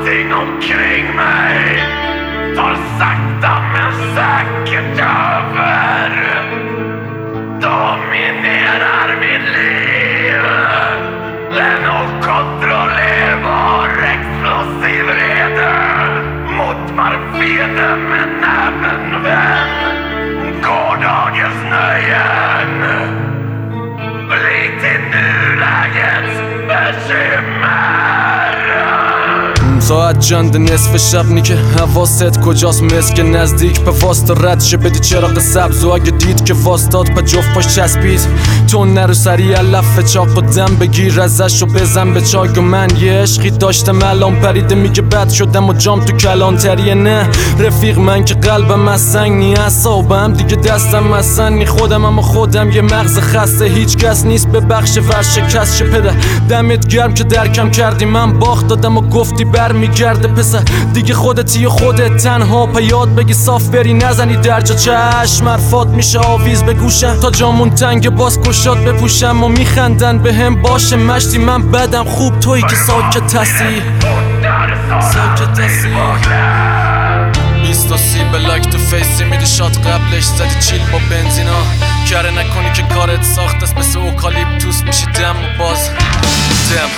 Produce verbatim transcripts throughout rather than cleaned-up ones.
Allting omkring mig tar sakta men säkert över. Dominerar mitt liv. En okontrollerbar explosiv vrede mot marfede men även vän. Gårdagens nöjen blir till nulägets bekymmer. ساعت چند نصف شب نیکه حواست کجاست مسک نزدیک به واسطه رد شه بدی چراغ سبز و اگه دید که واسطاد پا جفت پاش چسبید تو نرو سریع لفه چاق و دم بگیر ازش و بزن به چای و من یه عشقی داشتم الان پریده میگه بد شدم و جام تو کلانتریه. نه رفیق من که قلبم از سنگ نی اعصابم دیگه دستم از سن نی خودم اما خودم یه مغز خسته هیچ کس نیست به بخش ورشکست شه پدر دمت گرم که درکم کردی من باخت دادم و گفتی بر میگرده پسر دیگه خودتی و خودت تنها پا یاد بگی صاف بری نزنی درجا چشم حرفات میشه آویز به گوشم تا جامون تنگ باز کشات بپوشم و میخندن به هم باشه مشتی من بدم خوب تویی که ساکت هستی ساکت هستی بیست و سی به لایک تو فیسی میدی شات قبلش زدی چیل با بنزینا کره نکنی که کارت ساخت است مثل اوکالیپتوس میشی دم و باز دم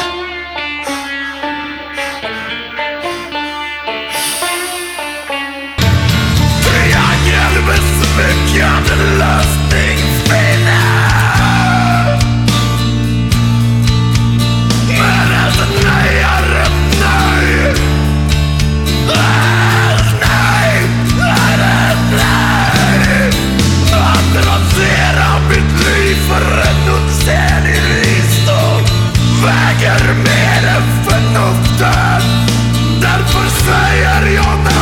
Smyckade lösningsspinner. Men ett nej är ett nej. Ett nej är ett nej. Att rasera mitt liv för en osälig visdom väger mer än förnuftet. Därför säger jag nej.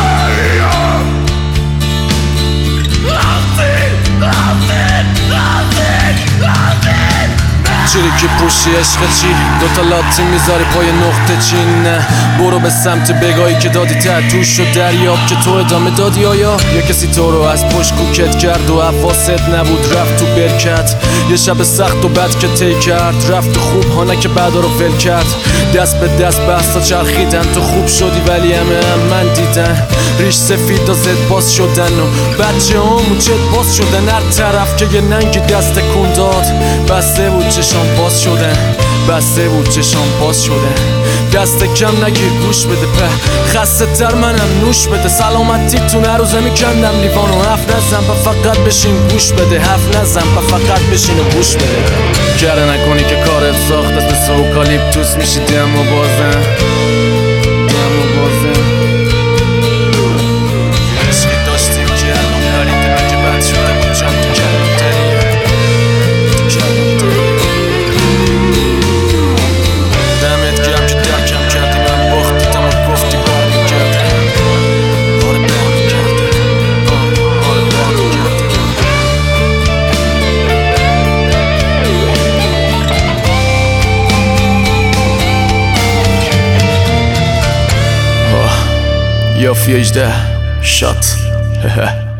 چیری که پوشی عشق چی دوتا لاتی میذاری پای نقطه چین نه برو به سمت بگاهی که دادی تحتوش شد دریاب که تو ادامه دادی آیا یه کسی تو رو از پشت کوکت کرد و حواست نبود رفت تو برکت یه شب سخت و بد که تی کرد رفت خوب هانه که بعدا رو ول کرد دست به دست بستا چرخیدن تو خوب شدی ولی همه هم من دیدن ریش سفید و زد باز شدن و بچه همون چت باز شدن هر طرف که یه ننگی دست کن داد بسته بود چشام باز شدن بسته بود چشام باز شدن دست کم نگیر گوش بده په خسته تر منم نوش بده سلامتی تو نروزه میکندم لیوان و حرف نزن با فقط بشین گوش بده حرف نزن با فقط بشین و گوش بده کره نکنی که کارت ساخت است مثل اوکالیپتوس میشی دم و بازن دم و بازن عشقی داشتیم که الان پریده مگه بد شده بود جام تو کلانتریه یا فیجده شات